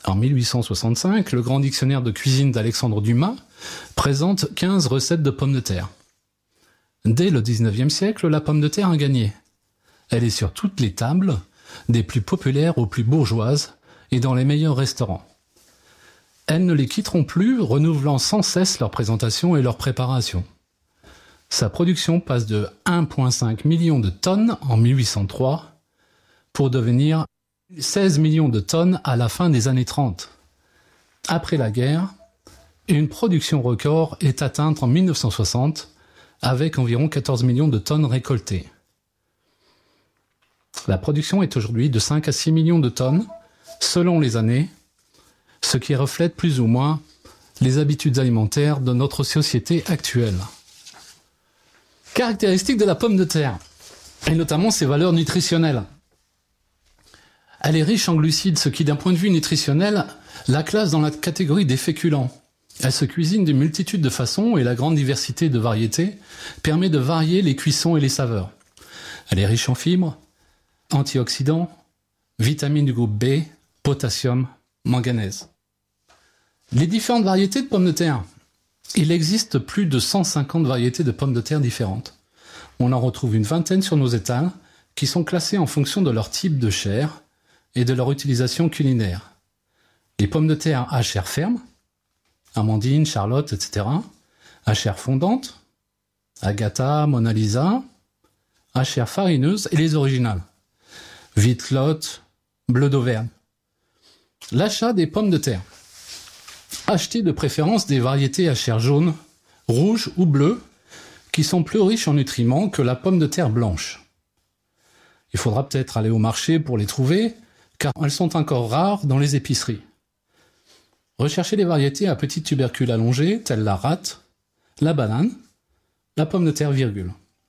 En 1865, le grand dictionnaire de cuisine d'Alexandre Dumas présente 15 recettes de pommes de terre. Dès le 19e siècle, la pomme de terre a gagné. Elle est sur toutes les tables, des plus populaires aux plus bourgeoises, et dans les meilleurs restaurants. Elles ne les quitteront plus, renouvelant sans cesse leur présentation et leur préparation. Sa production passe de 1,5 million de tonnes en 1803 pour devenir 16 millions de tonnes à la fin des années 30. Après la guerre, une production record est atteinte en 1960 avec environ 14 millions de tonnes récoltées. La production est aujourd'hui de 5 à 6 millions de tonnes selon les années, ce qui reflète plus ou moins les habitudes alimentaires de notre société actuelle. Caractéristiques de la pomme de terre, et notamment ses valeurs nutritionnelles. Elle est riche en glucides, ce qui, d'un point de vue nutritionnel, la classe dans la catégorie des féculents. Elle se cuisine d'une multitude de façons et la grande diversité de variétés permet de varier les cuissons et les saveurs. Elle est riche en fibres, antioxydants, vitamines du groupe B, potassium, manganèse. Les différentes variétés de pommes de terre. Il existe plus de 150 variétés de pommes de terre différentes. On en retrouve une vingtaine sur nos étals qui sont classées en fonction de leur type de chair et de leur utilisation culinaire. Les pommes de terre à chair ferme, Amandine, Charlotte, etc. À chair fondante, Agatha, Mona Lisa, à chair farineuse et les originales, Vitelotte, Bleu d'Auvergne. L'achat des pommes de terre. Achetez de préférence des variétés à chair jaune, rouge ou bleue qui sont plus riches en nutriments que la pomme de terre blanche. Il faudra peut-être aller au marché pour les trouver car elles sont encore rares dans les épiceries. Recherchez les variétés à petits tubercules allongés telles la rate, la banane, la pomme de terre virgule.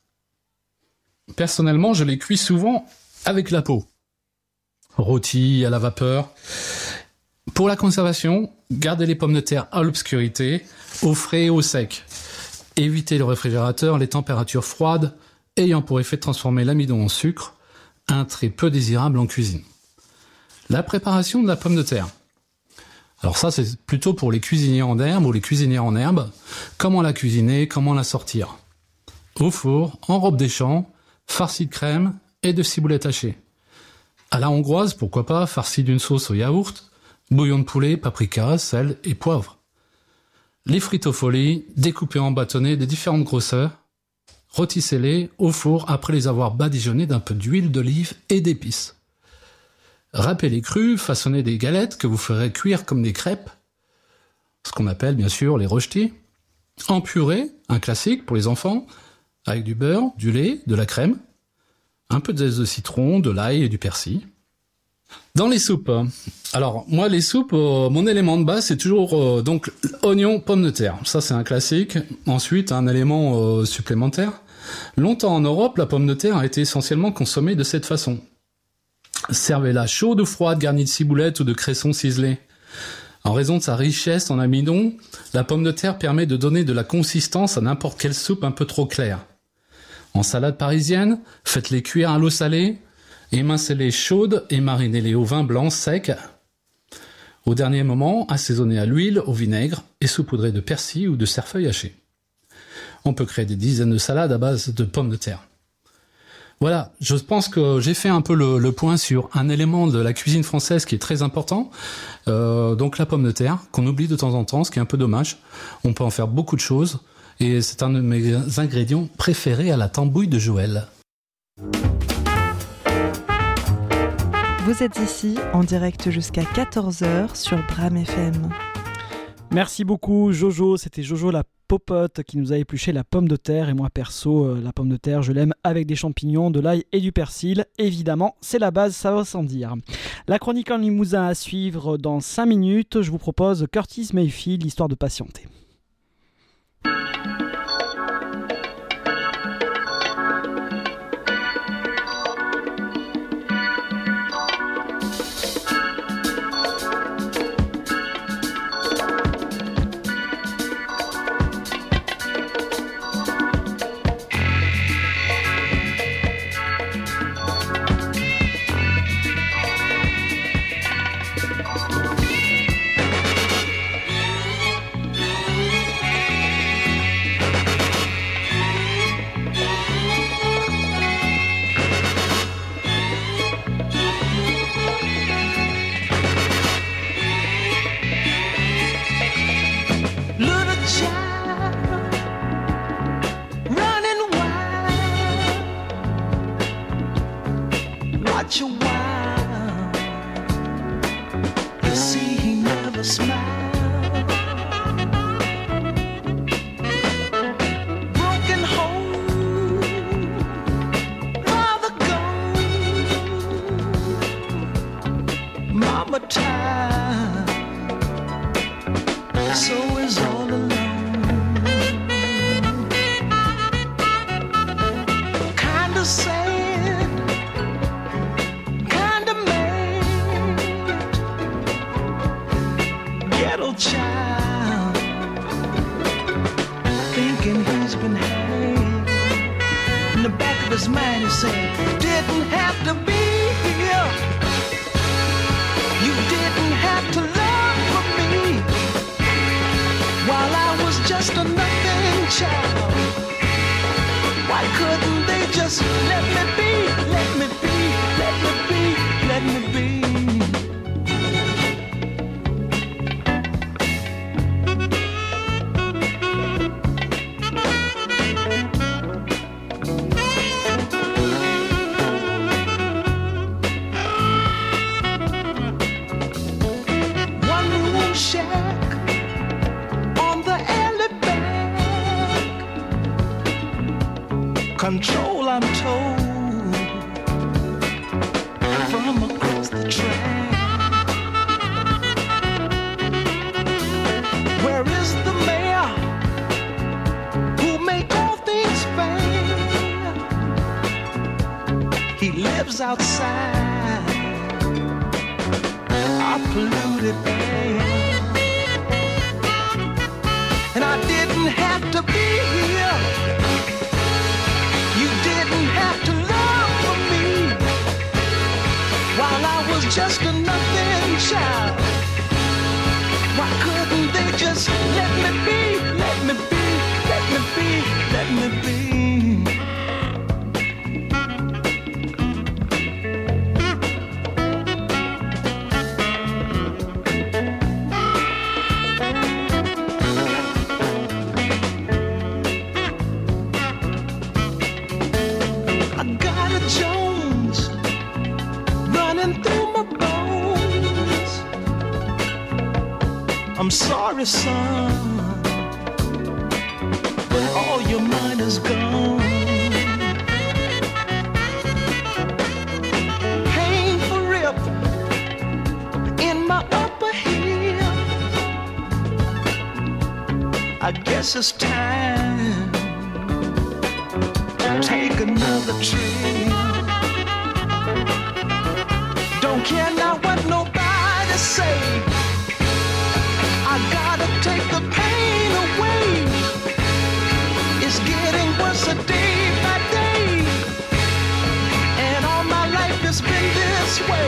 Personnellement, je les cuis souvent avec la peau. Rôtis à la vapeur. Pour la conservation, gardez les pommes de terre à l'obscurité, au frais et au sec. Évitez le réfrigérateur, les températures froides, ayant pour effet de transformer l'amidon en sucre, un trait peu désirable en cuisine. La préparation de la pomme de terre. Alors ça, c'est plutôt pour les cuisiniers en herbe ou les cuisinières en herbe. Comment la cuisiner, comment la sortir. Au four, en robe des champs, farci de crème et de ciboulette hachée. À la hongroise, pourquoi pas, farci d'une sauce au yaourt, bouillon de poulet, paprika, sel et poivre. Les frites aux folies, découpées en bâtonnets de différentes grosseurs. Rôtissez-les au four après les avoir badigeonnés d'un peu d'huile d'olive et d'épices. Râpez-les crus, façonnez des galettes que vous ferez cuire comme des crêpes, ce qu'on appelle bien sûr les rochetis. En purée, un classique pour les enfants, avec du beurre, du lait, de la crème, un peu de zeste de citron, de l'ail et du persil. Dans les soupes, alors moi les soupes, mon élément de base c'est toujours donc oignon, pommes de terre. Ça c'est un classique. Ensuite un élément supplémentaire. Longtemps en Europe, la pomme de terre a été essentiellement consommée de cette façon. Servez-la chaude ou froide, garnie de ciboulette ou de cresson ciselé. En raison de sa richesse en amidon, la pomme de terre permet de donner de la consistance à n'importe quelle soupe un peu trop claire. En salade parisienne, faites-les cuire à l'eau salée, émincez-les chaudes et marinez-les au vin blanc sec. Au dernier moment, assaisonnez à l'huile, au vinaigre et saupoudrez de persil ou de cerfeuil haché. On peut créer des dizaines de salades à base de pommes de terre. Voilà, je pense que j'ai fait un peu le point sur un élément de la cuisine française qui est très important, donc la pomme de terre, qu'on oublie de temps en temps, ce qui est un peu dommage. On peut en faire beaucoup de choses, et c'est un de mes ingrédients préférés à la tambouille de Joël. Vous êtes ici, en direct jusqu'à 14h sur Bram FM. Merci beaucoup Jojo, c'était Jojo la popote qui nous a épluché la pomme de terre. Et moi perso, la pomme de terre, je l'aime avec des champignons, de l'ail et du persil. Évidemment, c'est la base, ça va sans dire. La chronique en Limousin à suivre dans 5 minutes. Je vous propose Curtis Mayfield, l'histoire de patienter. a smile. Broken home, father gone, mama tired, so is all alone. Kinda sad, kinda mad, ghetto child, thinking he's been had. In the back of his mind he said, didn't have to be here, you didn't have to love for me, while I was just a nothing child. Why couldn't they just let me be, let me be, let me be, let me be? One room shack on the alley back, control I'm told from across the track. Where is the mayor who make all things fair? He lives outside our polluted air, and I didn't have to be here, you didn't have to love for me, while I was just a nothing child. Why couldn't they just let me be, let me be, let me be, let me be? I got a Jones running through my bones. I'm sorry, son, but all your mind is gone. Painful rip in my upper hip. I guess it's time to take another trip. Don't care now what nobody say, I gotta take the pain away. It's getting worse a day by day, and all my life has been this way.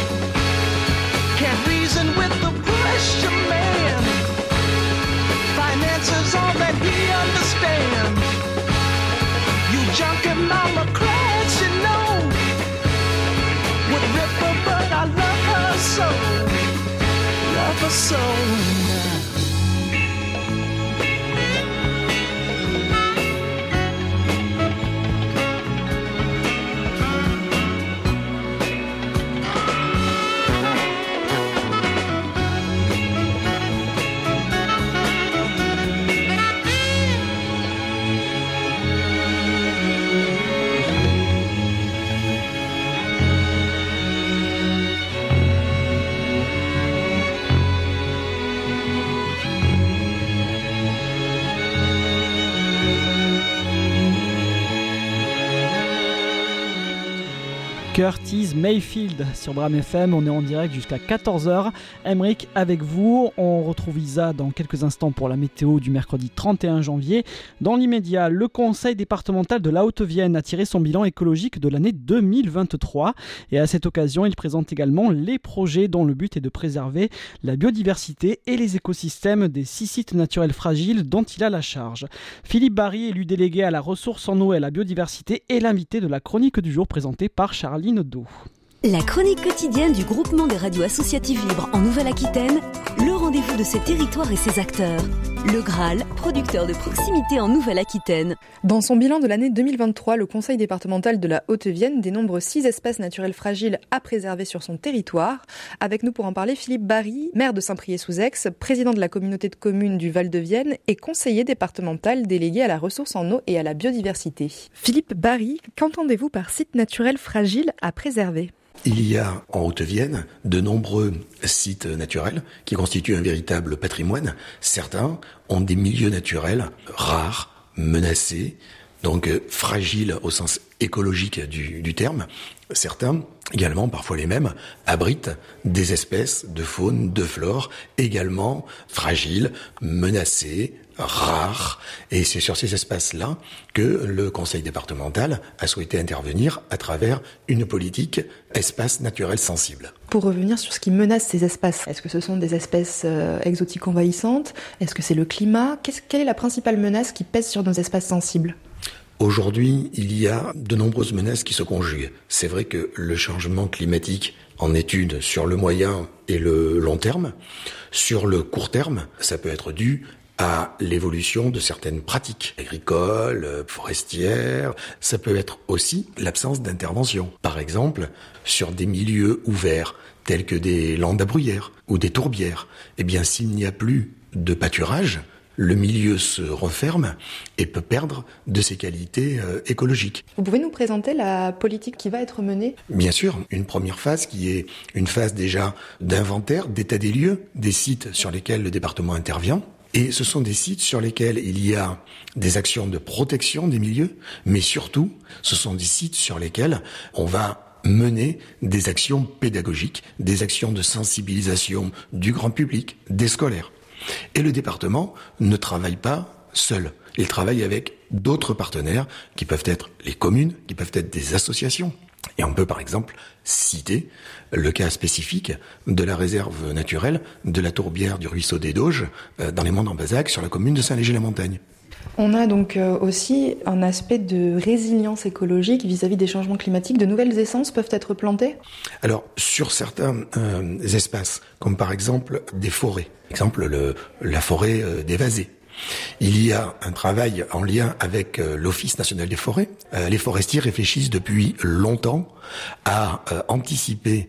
Can't reason with the pressure man, finance is all that he understands. You junkie mama cries, you know, would rip her, but I love her so, love her so. Curtis Mayfield sur Bram FM, on est en direct jusqu'à 14h. Emric avec vous, on retrouve Isa dans quelques instants pour la météo du mercredi 31 janvier. Dans l'immédiat, le conseil départemental de la Haute-Vienne a tiré son bilan écologique de l'année 2023 et à cette occasion, il présente également les projets dont le but est de préserver la biodiversité et les écosystèmes des 6 sites naturels fragiles dont il a la charge. Philippe Barry, élu délégué à la ressource en eau et à la biodiversité, est l'invité de la chronique du jour présentée par Charline Naudot. La chronique quotidienne du groupement des radios associatives libres en Nouvelle-Aquitaine, le rendez-vous de ses territoires et ses acteurs. Le Graal, producteur de proximité en Nouvelle-Aquitaine. Dans son bilan de l'année 2023, le Conseil départemental de la Haute-Vienne dénombre 6 espèces naturelles fragiles à préserver sur son territoire. Avec nous pour en parler, Philippe Barry, maire de Saint-Priest-sous-Aix, président de la communauté de communes du Val-de-Vienne et conseiller départemental délégué à la ressource en eau et à la biodiversité. Philippe Barry, qu'entendez-vous par site naturel fragile à préserver ? Il y a en Haute-Vienne de nombreux sites naturels qui constituent un véritable patrimoine. Certains ont des milieux naturels rares, menacés, donc fragiles au sens écologique du terme. Certains, également parfois les mêmes, abritent des espèces de faune, de flore, également fragiles, menacées, rares. Et c'est sur ces espaces-là que le conseil départemental a souhaité intervenir à travers une politique espaces naturels sensibles. Pour revenir sur ce qui menace ces espaces, est-ce que ce sont des espèces exotiques envahissantes ? Est-ce que c'est le climat ? Quelle est la principale menace qui pèse sur nos espaces sensibles ? Aujourd'hui, il y a de nombreuses menaces qui se conjuguent. C'est vrai que le changement climatique en étude sur le moyen et le long terme. Sur le court terme, ça peut être dû à l'évolution de certaines pratiques agricoles, forestières. Ça peut être aussi l'absence d'intervention. Par exemple, sur des milieux ouverts, tels que des landes à bruyère ou des tourbières. Eh bien, s'il n'y a plus de pâturage, le milieu se referme et peut perdre de ses qualités écologiques. Vous pouvez nous présenter la politique qui va être menée ? Bien sûr, une première phase qui est une phase déjà d'inventaire, d'état des lieux, des sites sur lesquels le département intervient. Et ce sont des sites sur lesquels il y a des actions de protection des milieux, mais surtout, ce sont des sites sur lesquels on va mener des actions pédagogiques, des actions de sensibilisation du grand public, des scolaires. Et le département ne travaille pas seul. Il travaille avec d'autres partenaires qui peuvent être les communes, qui peuvent être des associations. Et on peut par exemple citer le cas spécifique de la réserve naturelle de la tourbière du ruisseau des Doges dans les Monts d'Ambazac sur la commune de Saint-Léger-la-Montagne. On a donc aussi un aspect de résilience écologique vis-à-vis des changements climatiques. De nouvelles essences peuvent être plantées ? Alors, sur certains espaces, comme par exemple des forêts, exemple la forêt des Vasées, il y a un travail en lien avec l'Office national des forêts. Les forestiers réfléchissent depuis longtemps à anticiper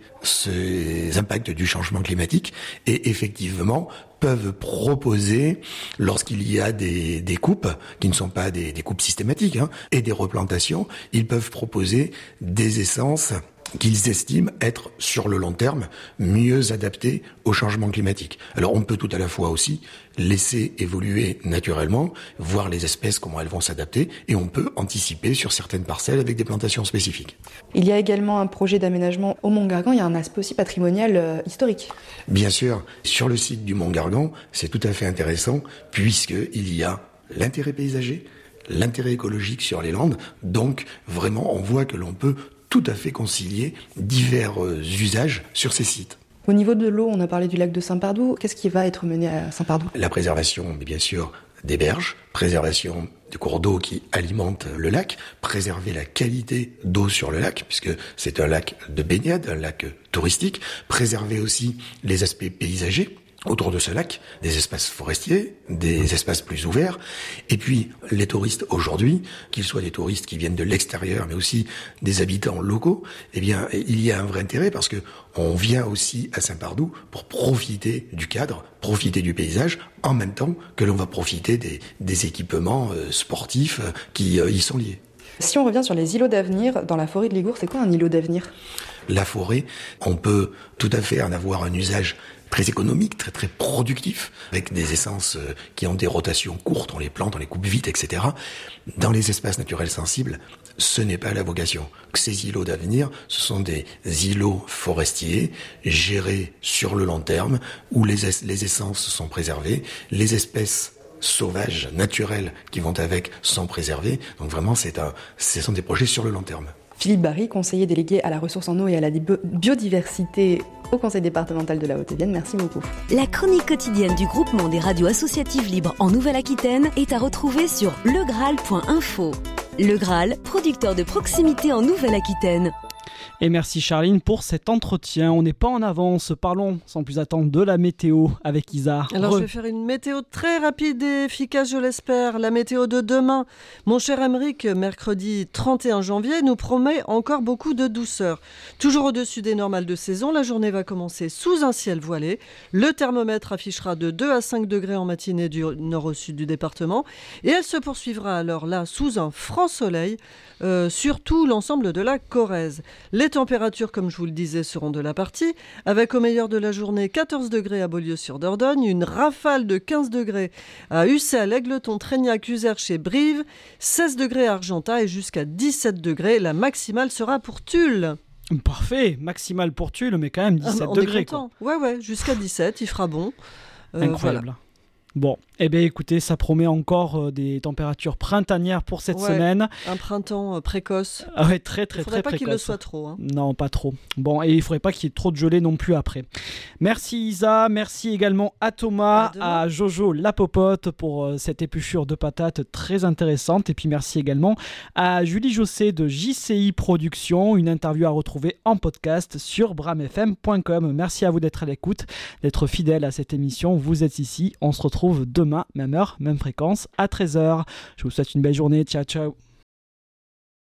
ces impacts du changement climatique et effectivement peuvent proposer, lorsqu'il y a des coupes, qui ne sont pas des coupes systématiques, et des replantations, ils peuvent proposer des essences qu'ils estiment être, sur le long terme, mieux adaptés au changement climatique. Alors on peut tout à la fois aussi laisser évoluer naturellement, voir les espèces, comment elles vont s'adapter, et on peut anticiper sur certaines parcelles avec des plantations spécifiques. Il y a également un projet d'aménagement au Mont-Gargan, il y a un aspect aussi patrimonial historique. Bien sûr, sur le site du Mont-Gargan, c'est tout à fait intéressant, puisqu'il y a l'intérêt paysager, l'intérêt écologique sur les landes, donc vraiment on voit que l'on peut tout à fait concilier divers usages sur ces sites. Au niveau de l'eau, on a parlé du lac de Saint-Pardoux. Qu'est-ce qui va être mené à Saint-Pardoux ? La préservation, bien sûr, des berges, préservation des cours d'eau qui alimentent le lac, préserver la qualité d'eau sur le lac, puisque c'est un lac de baignade, un lac touristique, préserver aussi les aspects paysagers autour de ce lac, des espaces forestiers, des espaces plus ouverts. Et puis, les touristes aujourd'hui, qu'ils soient des touristes qui viennent de l'extérieur, mais aussi des habitants locaux, eh bien, il y a un vrai intérêt parce que on vient aussi à Saint-Pardoux pour profiter du cadre, profiter du paysage, en même temps que l'on va profiter des équipements sportifs qui y sont liés. Si on revient sur les îlots d'avenir, dans la forêt de Ligours, c'est quoi un îlot d'avenir ? La forêt, on peut tout à fait en avoir un usage très économique, très très productif, avec des essences qui ont des rotations courtes, on les plante, on les coupe vite, etc. Dans les espaces naturels sensibles, ce n'est pas la vocation. Ces îlots d'avenir, ce sont des îlots forestiers gérés sur le long terme, où les essences sont préservées, les espèces sauvages, naturelles qui vont avec sont préservées. Donc vraiment, ce sont des projets sur le long terme. Philippe Barry, conseiller délégué à la ressource en eau et à la biodiversité au Conseil départemental de la Haute-Vienne. Merci beaucoup. La chronique quotidienne du groupement des radios associatives libres en Nouvelle-Aquitaine est à retrouver sur legraal.info. Le Graal, producteur de proximité en Nouvelle-Aquitaine. Et merci Charline pour cet entretien. On n'est pas en avance, parlons sans plus attendre de la météo avec Isa. Alors je vais faire une météo très rapide et efficace, je l'espère. La météo de demain, mon cher Aymeric, mercredi 31 janvier, nous promet encore beaucoup de douceur. Toujours au-dessus des normales de saison, la journée va commencer sous un ciel voilé. Le thermomètre affichera de 2 à 5 degrés en matinée du nord au sud du département. Et elle se poursuivra alors là sous un franc soleil sur tout l'ensemble de la Corrèze. Les températures, comme je vous le disais, seront de la partie, avec au meilleur de la journée 14 degrés à Beaulieu-sur-Dordogne, une rafale de 15 degrés à Ussel, Égletons, Trégnac, Uzerche et Brive, 16 degrés à Argentat et jusqu'à 17 degrés. La maximale sera pour Tulle. Parfait, maximale pour Tulle, mais quand même 17 on degrés. Est content. Ouais, jusqu'à 17, il fera bon. Incroyable. Voilà. Bon, eh bien écoutez, ça promet encore des températures printanières pour cette semaine. Un printemps précoce. Ah ouais, très précoce. Il ne faudrait pas qu'il le soit trop. Hein. Non, pas trop. Bon, et il ne faudrait pas qu'il y ait trop de gelée non plus après. Merci Isa, merci également à Thomas, à Jojo la popote pour cette épluchure de patates très intéressante. Et puis merci également à Julie Jossé de JCI Productions, une interview à retrouver en podcast sur bramfm.com. Merci à vous d'être à l'écoute, d'être fidèle à cette émission. Vous êtes ici, on se retrouve demain, même heure, même fréquence, à 13h. Je vous souhaite une belle journée. Ciao, ciao.